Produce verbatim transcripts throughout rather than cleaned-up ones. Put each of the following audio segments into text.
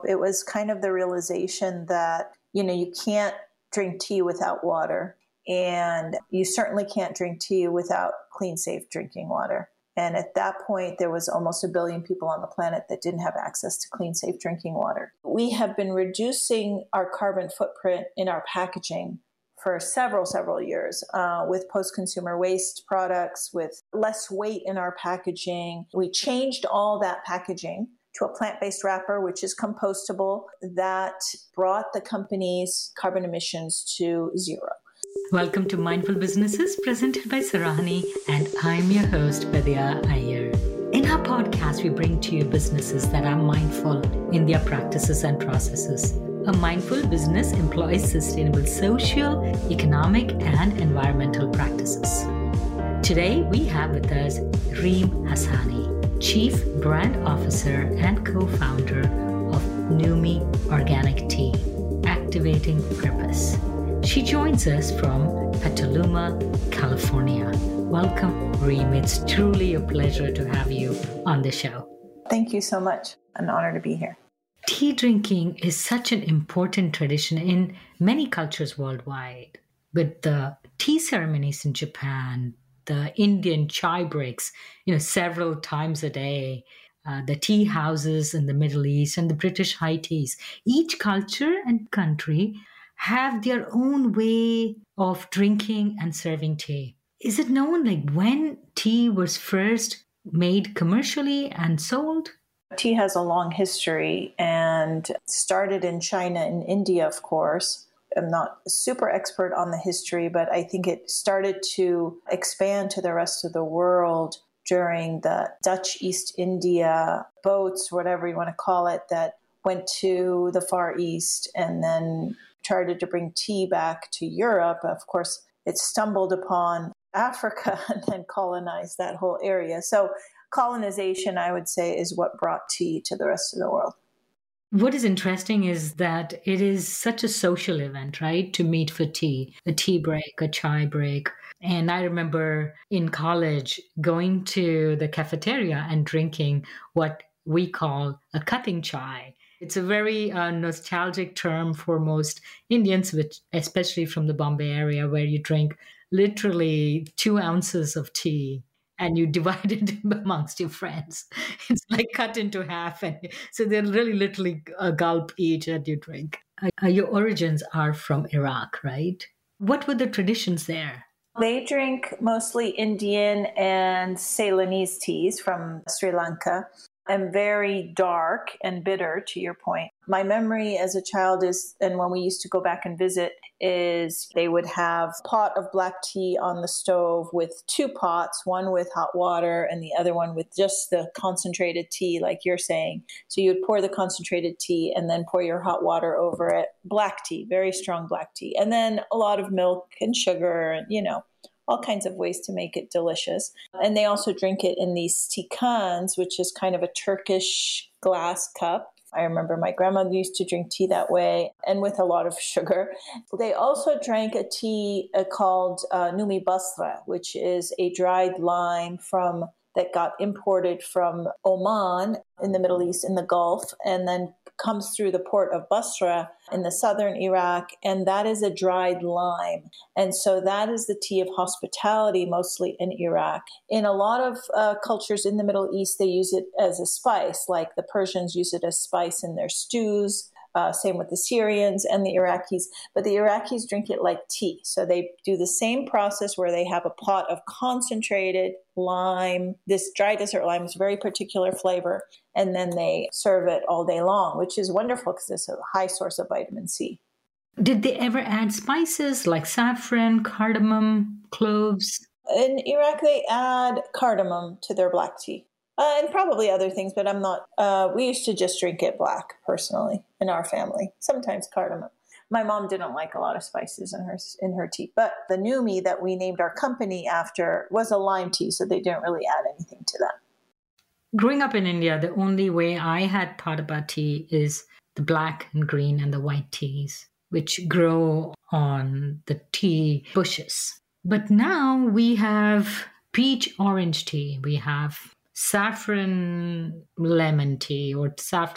It was kind of the realization that, you know, you can't drink tea without water, and you certainly can't drink tea without clean, safe drinking water. And at that point, there was almost a billion people on the planet that didn't have access to clean, safe drinking water. We have been reducing our carbon footprint in our packaging for several, several years uh, with post-consumer waste products, with less weight in our packaging. We changed all that packaging to a plant-based wrapper, which is compostable, that brought the company's carbon emissions to zero. Welcome to Mindful Businesses, presented by Sarahani, and I'm your host, Vidya Iyer. In our podcast, we bring to you businesses that are mindful in their practices and processes. A mindful business employs sustainable social, economic, and environmental practices. Today, we have with us Reem Hassani, Chief Brand Officer and co-founder of Numi Organic Tea, Activating Purpose. She joins us from Petaluma, California. Welcome, Reem. It's truly a pleasure to have you on the show. Thank you so much. An honor to be here. Tea drinking is such an important tradition in many cultures worldwide. With the tea ceremonies in Japan, the Indian chai breaks, you know, several times a day, uh, the tea houses in the Middle East, and the British high teas. Each culture and country have their own way of drinking and serving tea. Is it known like when tea was first made commercially and sold? Tea has a long history and started in China and India, of course. I'm not a super expert on the history, but I think it started to expand to the rest of the world during the Dutch East India boats, whatever you want to call it, that went to the Far East and then tried to bring tea back to Europe. Of course, it stumbled upon Africa and then colonized that whole area. So colonization, I would say, is what brought tea to the rest of the world. What is interesting is that it is such a social event, right? To meet for tea, a tea break, a chai break. And I remember in college going to the cafeteria and drinking what we call a cutting chai. It's a very uh, nostalgic term for most Indians, which, especially from the Bombay area, where you drink literally two ounces of tea and you divide it amongst your friends. It's like cut into half. And so they're really literally a gulp each that you drink. Uh, your origins are from Iraq, right? What were the traditions there? They drink mostly Indian and Ceylonese teas from Sri Lanka, and very dark and bitter, to your point. My memory as a child is, and when we used to go back and visit, is they would have a pot of black tea on the stove with two pots, one with hot water and the other one with just the concentrated tea, like you're saying. So you would pour the concentrated tea and then pour your hot water over it. Black tea, very strong black tea. And then a lot of milk and sugar, and, you know, all kinds of ways to make it delicious. And they also drink it in these steakans, which is kind of a Turkish glass cup. I remember my grandmother used to drink tea that way, and with a lot of sugar. They also drank a tea uh, called uh, Numi Basra, which is a dried lime from that got imported from Oman in the Middle East, in the Gulf, and then comes through the port of Basra in the southern Iraq, and that is a dried lime. And so that is the tea of hospitality, mostly in Iraq. In a lot of uh, cultures in the Middle East, they use it as a spice, like the Persians use it as spice in their stews. Uh, same with the Syrians and the Iraqis, but the Iraqis drink it like tea. So they do the same process where they have a pot of concentrated lime. This dry desert lime is a very particular flavor, and then they serve it all day long, which is wonderful because it's a high source of vitamin C. Did they ever add spices like saffron, cardamom, cloves? In Iraq, they add cardamom to their black tea. Uh, and probably other things, but I'm not, uh, we used to just drink it black, personally, in our family. Sometimes cardamom. My mom didn't like a lot of spices in her in her tea. But the Numi that we named our company after was a lime tea, so they didn't really add anything to that. Growing up in India, the only way I had thought about tea is the black and green and the white teas, which grow on the tea bushes. But now we have peach orange tea. We have saffron lemon tea or saffron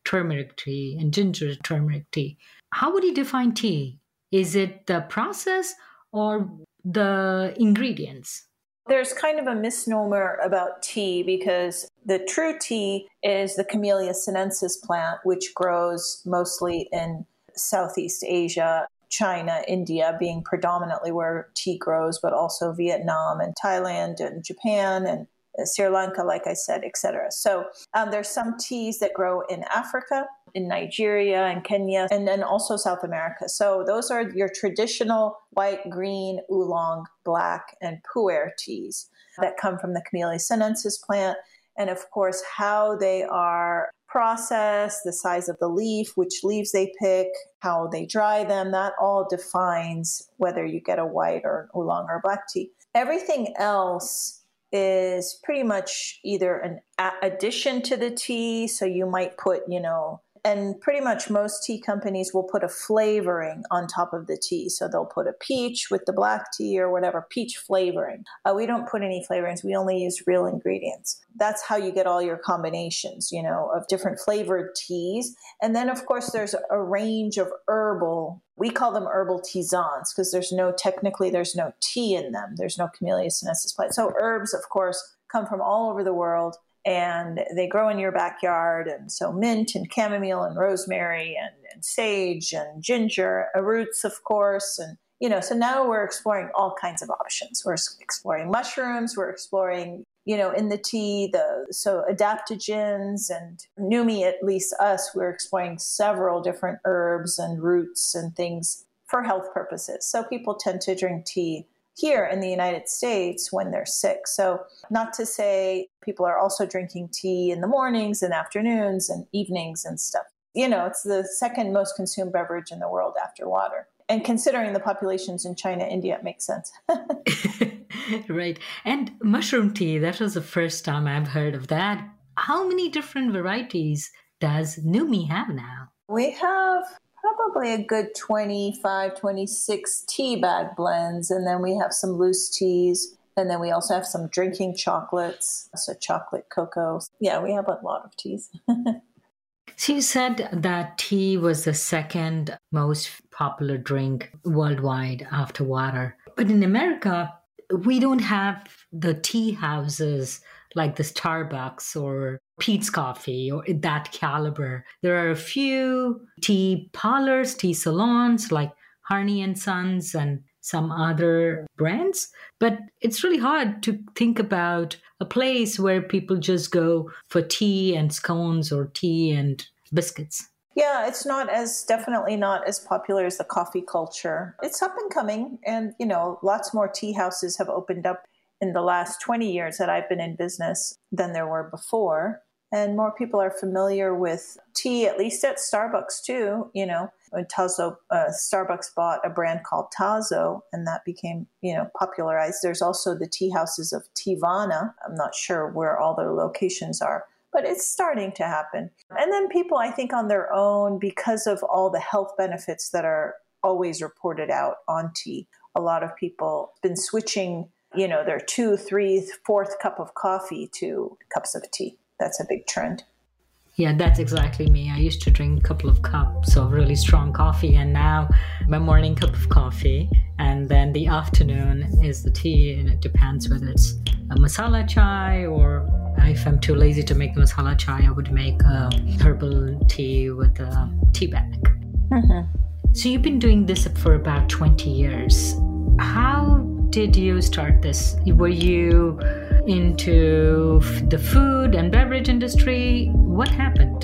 turmeric tea and ginger turmeric tea. How would you define tea? Is it the process or the ingredients? There's kind of a misnomer about tea because the true tea is the Camellia sinensis plant, which grows mostly in Southeast Asia, China, India being predominantly where tea grows, but also Vietnam and Thailand and Japan and Sri Lanka, like I said, et cetera. So um, there's some teas that grow in Africa, in Nigeria and Kenya, and then also South America. So those are your traditional white, green, oolong, black, and pu'er teas that come from the Camellia sinensis plant. And of course, how they are processed, the size of the leaf, which leaves they pick, how they dry them, that all defines whether you get a white or an oolong or black tea. Everything else is pretty much either an addition to the tea. So you might put, you know, and pretty much most tea companies will put a flavoring on top of the tea. So they'll put a peach with the black tea or whatever, peach flavoring. Uh, we don't put any flavorings. We only use real ingredients. That's how you get all your combinations, you know, of different flavored teas. And then, of course, there's a range of herbal, we call them herbal tisanes because there's no, technically, there's no tea in them. There's no Camellia sinensis plant. So herbs, of course, come from all over the world. And they grow in your backyard. And so mint and chamomile and rosemary and, and sage and ginger, uh, roots, of course. And, you know, so now we're exploring all kinds of options. We're exploring mushrooms. We're exploring, you know, in the tea, the so adaptogens and Numi, at least us, we're exploring several different herbs and roots and things for health purposes. So people tend to drink tea here in the United States when they're sick. So not to say people are also drinking tea in the mornings and afternoons and evenings and stuff. You know, it's the second most consumed beverage in the world after water. And considering the populations in China, India, it makes sense. Right. And mushroom tea, that was the first time I've heard of that. How many different varieties does Numi have now? We have probably a good twenty-five, twenty-six tea bag blends. And then we have some loose teas. And then we also have some drinking chocolates. So chocolate, cocoa. Yeah, we have a lot of teas. So you said that tea was the second most popular drink worldwide after water. But in America, we don't have the tea houses like the Starbucks or Peet's Coffee or that caliber. There are a few tea parlors, tea salons like Harney and Sons and some other brands. But it's really hard to think about a place where people just go for tea and scones or tea and biscuits. Yeah, it's not as, definitely not as popular as the coffee culture. It's up and coming. And, you know, lots more tea houses have opened up in the last twenty years that I've been in business than there were before. And more people are familiar with tea, at least at Starbucks too. You know, when Tazo, uh, Starbucks bought a brand called Tazo, and that became, you know, popularized. There's also the tea houses of Teavana. I'm not sure where all their locations are, but it's starting to happen. And then people, I think, on their own, because of all the health benefits that are always reported out on tea, a lot of people have been switching, you know, their two, three, fourth cup of coffee to cups of tea. That's a big trend. Yeah, that's exactly me. I used to drink a couple of cups of really strong coffee, and now my morning cup of coffee, and then the afternoon is the tea, and it depends whether it's a masala chai or if I'm too lazy to make the masala chai, I would make a herbal tea with a tea bag. Mm-hmm. So you've been doing this for about twenty years. How did you start this? Were you into the food and beverage industry? What happened?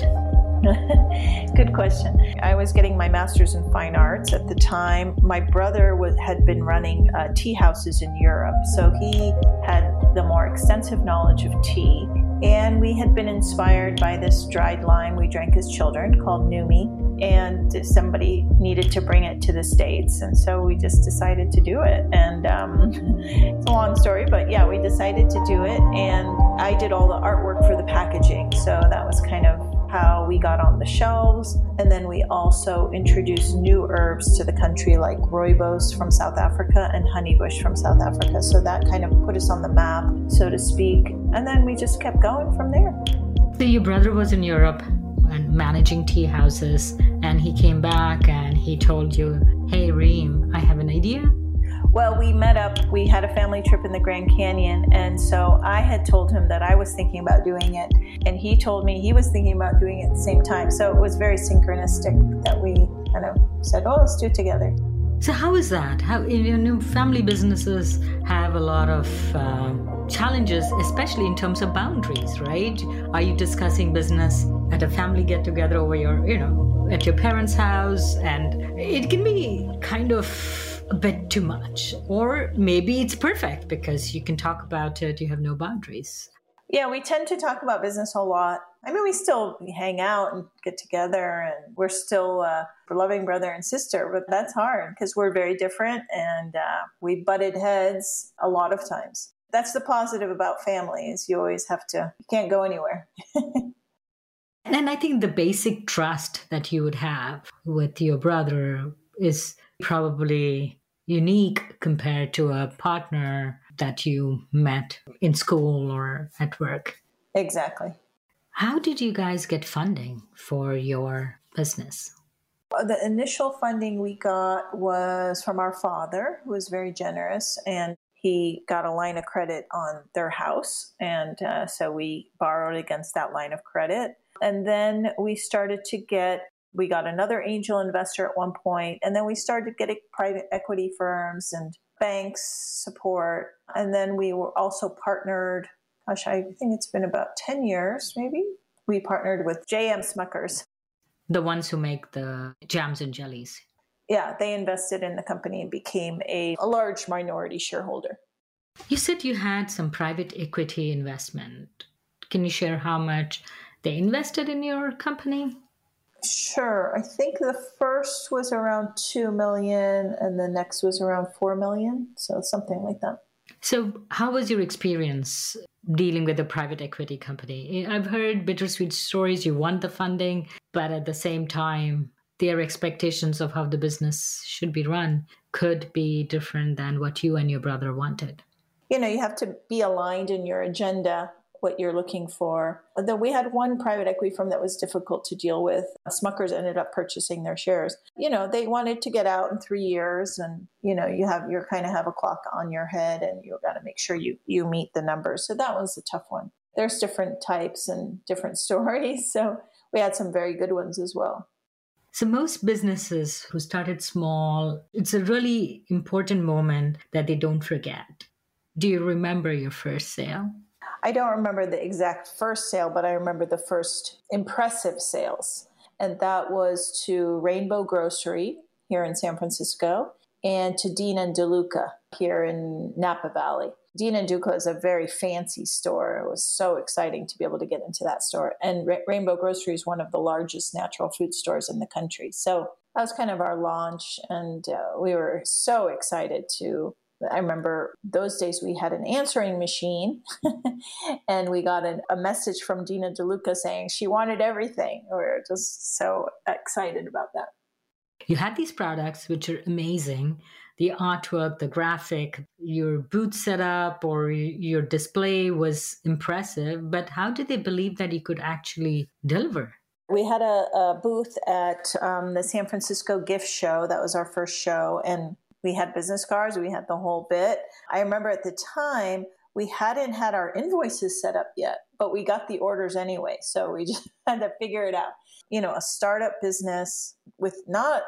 Good question. I was getting my master's in fine arts at the time. My brother was, had been running uh, tea houses in Europe, so he had the more extensive knowledge of tea. And we had been inspired by this dried lime we drank as children called Numi, and somebody needed to bring it to the States. And so we just decided to do it. And um, it's a long story, but yeah, we decided to do it. And I did all the artwork for the packaging. So that was kind of how we got on the shelves. And then we also introduced new herbs to the country like rooibos from South Africa and honeybush from South Africa. So that kind of put us on the map, so to speak. And then we just kept going from there. So your brother was in Europe and managing tea houses. And he came back and he told you, hey, Reem, I have an idea. Well, we met up, we had a family trip in the Grand Canyon, and so I had told him that I was thinking about doing it, and he told me he was thinking about doing it at the same time. So it was very synchronistic that we kind of said, oh, let's do it together. So how is that? How, you know, family businesses have a lot of uh, challenges, especially in terms of boundaries, right? Are you discussing business at a family get-together over your, you know, at your parents' house? And it can be kind of a bit too much, or maybe it's perfect because you can talk about it, you have no boundaries. Yeah, we tend to talk about business a lot. I mean, we still hang out and get together, and we're still uh, a loving brother and sister, but that's hard because we're very different, and uh, we butted heads a lot of times. That's the positive about family, is you always have to, you can't go anywhere. And I think the basic trust that you would have with your brother is probably unique compared to a partner that you met in school or at work. Exactly. How did you guys get funding for your business? The initial funding we got was from our father, who was very generous, and he got a line of credit on their house. And uh, so we borrowed against that line of credit. And then we started to get We got another angel investor at one point, and then we started getting private equity firms and banks support. And then we were also partnered, gosh, I think it's been about ten years, maybe. We partnered with J M Smuckers. The ones who make the jams and jellies. Yeah, they invested in the company and became a, a large minority shareholder. You said you had some private equity investment. Can you share how much they invested in your company? Sure. I think the first was around two million and the next was around four million. So something like that. So how was your experience dealing with a private equity company? I've heard bittersweet stories. You want the funding, but at the same time, their expectations of how the business should be run could be different than what you and your brother wanted. You know, you have to be aligned in your agenda, what you're looking for. Though we had one private equity firm that was difficult to deal with. Smuckers ended up purchasing their shares. You know, they wanted to get out in three years and, you know, you have, you kind of have a clock on your head and you've got to make sure you, you meet the numbers. So that was a tough one. There's different types and different stories. So we had some very good ones as well. So most businesses who started small, it's a really important moment that they don't forget. Do you remember your first sale? I don't remember the exact first sale, but I remember the first impressive sales. And that was to Rainbow Grocery here in San Francisco and to Dean and DeLuca here in Napa Valley. Dean and DeLuca is a very fancy store. It was so exciting to be able to get into that store. And Ra- Rainbow Grocery is one of the largest natural food stores in the country. So that was kind of our launch. And uh, we were so excited to I remember those days we had an answering machine and we got a, a message from Dina DeLuca saying she wanted everything. We were just so excited about that. You had these products, which are amazing. The artwork, the graphic, your booth setup or your display was impressive. But how did they believe that you could actually deliver? We had a, a booth at um, the San Francisco Gift Show. That was our first show. And we had business cards. We had the whole bit. I remember at the time, we hadn't had our invoices set up yet, but we got the orders anyway. So we just had to figure it out. You know, a startup business with not